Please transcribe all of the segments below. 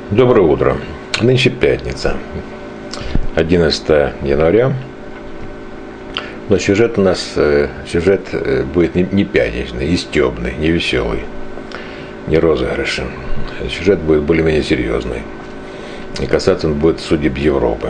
Доброе утро. Нынче пятница, 11 января. Но сюжет у нас будет не пятничный, не стебный, не веселый, не розыгрыши. Сюжет будет более-менее серьезный. И касаться он будет судеб Европы.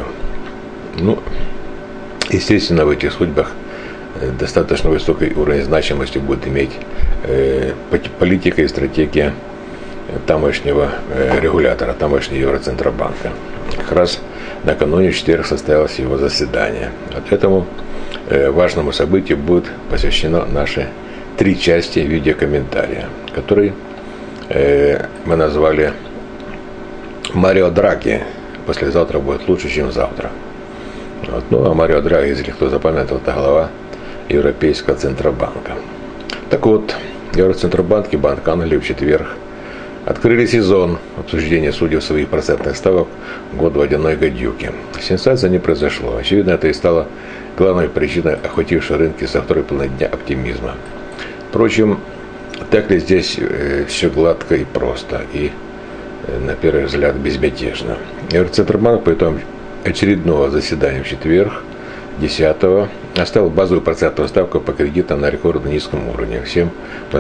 Естественно, в этих судьбах достаточно высокий уровень значимости будет иметь политика и стратегия тамошнего регулятора, тамошнего Евроцентробанка. Как раз накануне в четверг состоялось его заседание. Этому важному событию будет посвящено наши 3 части видеокомментария, который мы назвали «Марио Драги. Послезавтра будет лучше, чем завтра». А Марио Драги, если кто запомнил, это глава Европейского Центробанка. Так вот, Евроцентробанк и Банк Англии в четверг открыли сезон обсуждения судеб своих процентных ставок в год водяной гадюки. Сенсация не произошло. Очевидно, это и стало главной причиной охватившей рынки со второй половины дня оптимизма. Впрочем, так ли здесь все гладко и просто, и, на первый взгляд, безмятежно? Евроцентробанк по итогам очередного заседания в четверг, 10-го, оставил базовую процентную ставку по кредитам на рекордно низком уровне, всем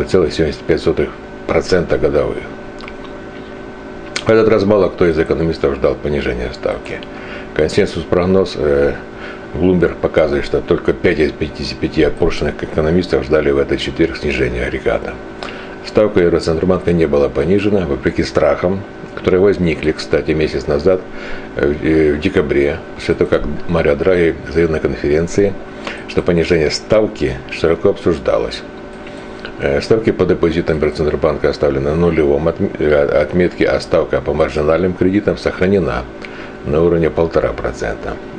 0,75% годовых. В этот раз мало кто из экономистов ждал понижения ставки. Консенсус-прогноз Bloomberg показывает, что только 5 из 55 опрошенных экономистов ждали в этот четверг снижения агрегата. Ставка Евроцентробанка не была понижена, вопреки страхам, которые возникли, кстати, месяц назад, в декабре, после того, как Марио Драги заявил на конференции, что понижение ставки широко обсуждалось. Ставки по депозитам Евроцентробанка оставлены на нулевом отметке, а ставка по маржинальным кредитам сохранена на уровне 1,5%.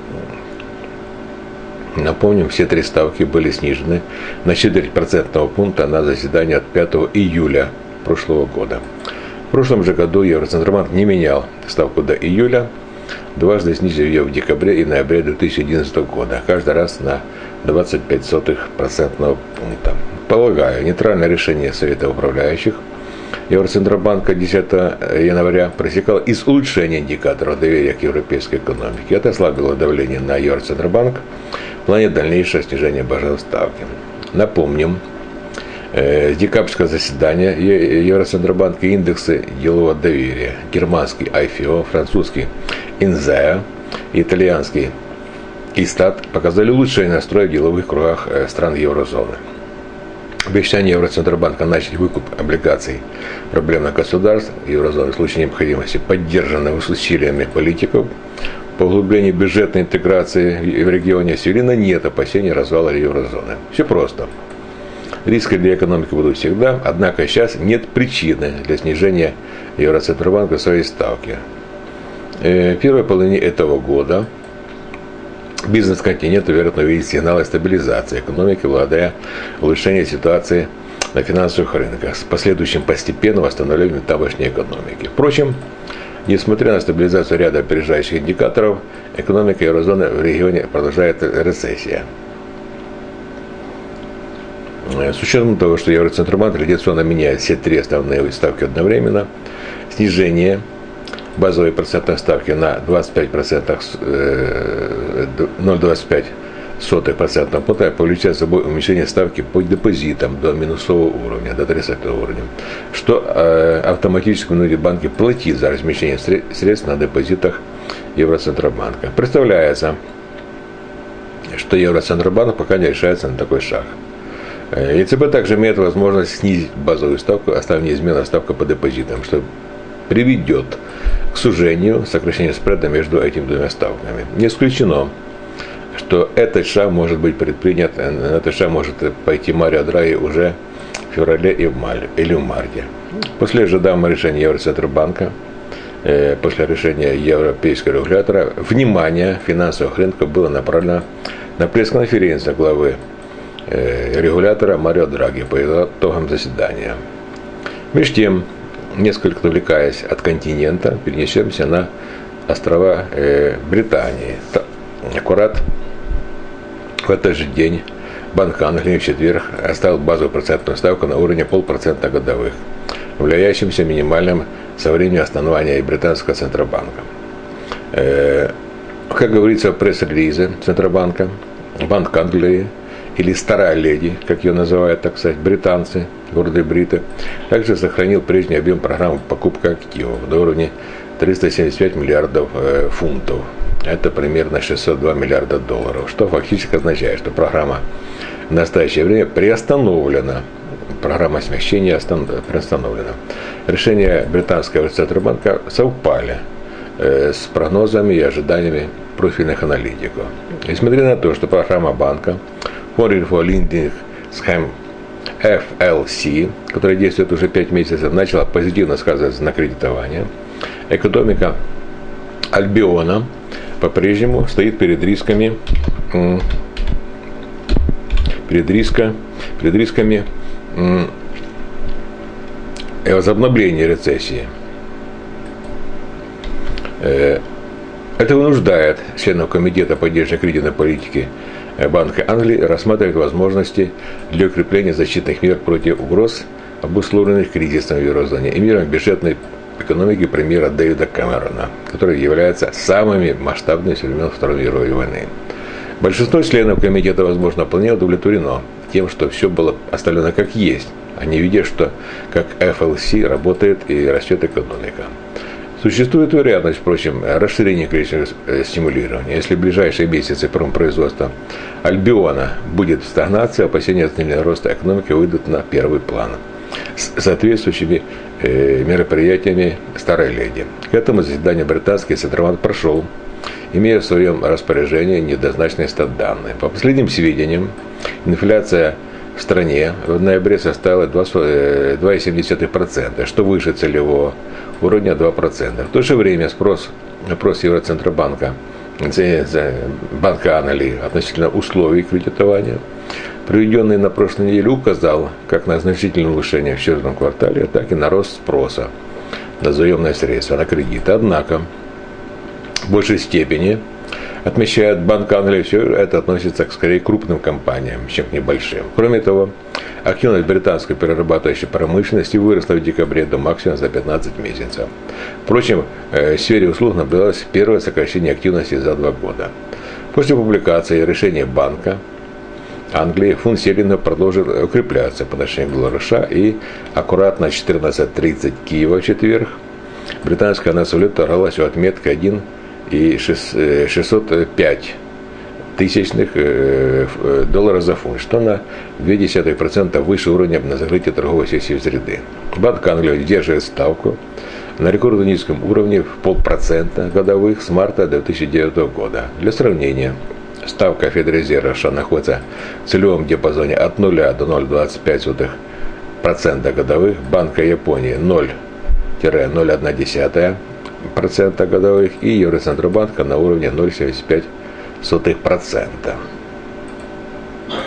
Напомним, все 3 ставки были снижены на 4% пункта на заседании от 5 июля прошлого года. В прошлом же году Евроцентробанк не менял ставку до июля, дважды снизив ее в декабре и ноябре 2011 года, каждый раз на 0,25% пункта. Полагаю, нейтральное решение Совета управляющих Евроцентробанка 10 января пресекало из улучшения индикаторов доверия к европейской экономике. Это ослабило давление на Евроцентробанк в плане дальнейшего снижения базовой ставки. Напомним, с декабрьского заседания Евроцентробанка индексы делового доверия, германский IFO, французский INSEE, итальянский Istat показали улучшение настроя в деловых кругах стран еврозоны. Обещание Евроцентробанка начать выкуп облигаций проблемных государств еврозоны в случае необходимости, поддержанных усилиями политиков по углублению бюджетной интеграции в регионе, свели на нет опасений развала еврозоны. Все просто. Риски для экономики будут всегда, однако сейчас нет причины для снижения Евроцентробанка своей ставки. В первой половине этого года бизнес континента, вероятно, увидит сигналы стабилизации экономики, благодаря улучшению ситуации на финансовых рынках с последующим постепенным восстановлением тамошней экономики. Впрочем, несмотря на стабилизацию ряда опережающих индикаторов, экономика еврозоны в регионе продолжает рецессия. С учетом того, что Евроцентробанк традиционно меняет все 3 основные ставки одновременно, снижение базовой процентной ставки на 0,25% пункта повлечет за собой уменьшение ставки по депозитам до минусового уровня, до 30 уровня, что автоматически вынудит банки платить за размещение средств на депозитах Евроцентробанка. Представляется, что Евроцентробанк пока не решается на такой шаг. ЕЦБ также имеет возможность снизить базовую ставку, оставив неизменной ставку по депозитам, что приведет к сужению, сокращению спреда между этими 2 ставками. Не исключено, что этот шаг может быть предпринят, на этот шаг может пойти Марио Драги уже в феврале или в марте. После ожидаемого решения Евроцентробанка, после решения европейского регулятора, внимание финансовых рынков было направлено на пресс-конференцию главы регулятора Марио Драги по итогам заседания. Между тем, несколько отвлекаясь от континента, перенесемся на острова Британии. Аккурат в этот же день Банк Англии в четверг оставил базовую процентную ставку на уровне 0,5% годовых, являющимся минимальным со времени основания британского Центробанка. Как говорится в пресс-релизе Центробанка, Банк Англии, или Старая Леди, как ее называют, так сказать, британцы, гордые бриты, также сохранил прежний объем программы покупки активов до уровня 375 миллиардов фунтов. Это примерно 602 миллиарда долларов, что фактически означает, что программа в настоящее время приостановлена. Программа смягчения приостановлена. Решения британского Центробанка совпали с прогнозами и ожиданиями профильных аналитиков. Несмотря на то, что программа банка Foreign Lending Scheme FLC, которая действует уже 5 месяцев, начала позитивно сказываться на кредитовании, экономика Альбиона по-прежнему стоит перед рисками возобновления рецессии. Это вынуждает членов Комитета поддержки кредитной политики Банка Англии рассматривать возможности для укрепления защитных мер против угроз, обусловленных кризисом в еврозоне и мерами бюджетной экономики премьера Дэвида Кэмерона, которые являются самыми масштабными со времен Второй мировой войны. Большинство членов комитета, возможно, вполне удовлетворено тем, что все было оставлено как есть, а не видя, что как FLC работает и растет экономика. Существует вероятность, впрочем, расширения количества стимулирования. Если в ближайшие месяцы промпроизводства Альбиона будет в стагнации, опасения относительно роста экономики выйдут на первый план с соответствующими мероприятиями Старой Леди. К этому заседанию британский Центробанк прошел, имея в своем распоряжении недозначные стат-данные. По последним сведениям, инфляция в стране в ноябре составила 2,7%, что выше целевого уровня 2%. В то же время опрос Евроцентробанка, Банка Англии относительно условий кредитования, приведенный на прошлой неделе, указал как на значительное улучшение в четвертом квартале, так и на рост спроса на заемные средства, на кредиты. Однако, в большей степени, отмечает Банк Англии, все это относится скорее к крупным компаниям, чем к небольшим. Кроме того, активность британской перерабатывающей промышленности выросла в декабре до максимума за 15 месяцев. Впрочем, в сфере услуг наблюдалось первое сокращение активности за 2 года. После публикации решения Банка Англии фунт стерлинга продолжил укрепляться по отношению к доллару США и аккуратно 14.30 Киева в четверг британская национальная валюта торговалась у отметки 1,605 тысячных доллара за фунт, что на 0,2% выше уровня на закрытии торговой сессии в среды. Банк Англии держит ставку на рекордно низком уровне в 0,5% годовых с марта 2009 года. Для сравнения, ставка Федрезерва США находится в целевом диапазоне от 0 до 0,25% годовых, Банка Японии 0-0,1% годовых и Евроцентробанка на уровне 0,75%.